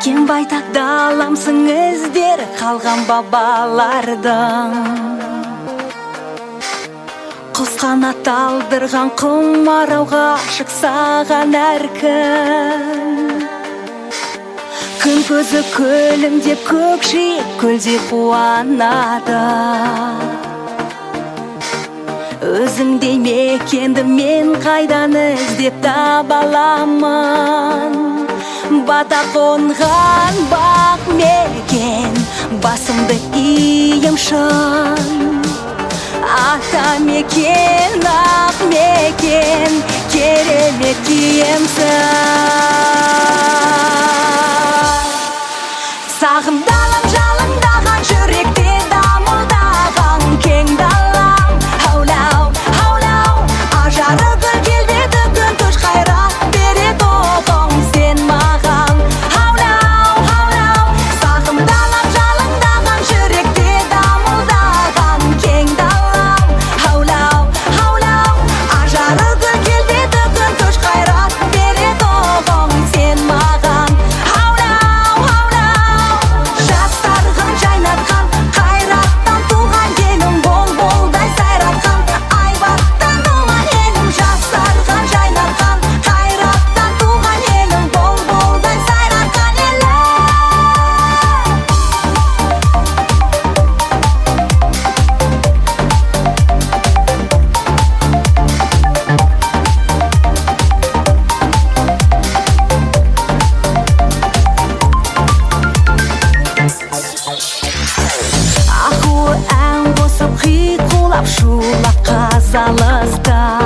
Кең байтақ даламсың іздері қалған бабалардың. Құс қанат алдырған құмарауға шықсаған әркім. Күн көзі көлімдеп көкжиек көлдей қуанады. Өзіңдей мекенді мен қайдан іздеп таба аламын? Бата қонған бақ мекен, басымды ием шын. Ата мекен, ақ мекен, керемет киемсің. Сағымдалам жалындаған жүректе дамылдаған кең далам. Хаулау, хаулау, ажары гүл келбеті күн көш қайрат береді оғың сен маған. Хаулау, хаулау, сағымдалам жалындаған жүректе дамылдаған кең далам. Хаулау, хаулау, ажары гүл келбеті күн көш қайрат береді оғың сен маған. Хаулау, хаулау, жастарғын жайнатқан қайраттан туған елім, бол-болдай сайратқан айбаттан туған елім. Жастарғын жайнатқан қайраттан туған елім, бол-болдай сайратқан елім. Аққу ән қосып қиқулап шулап қазалыста.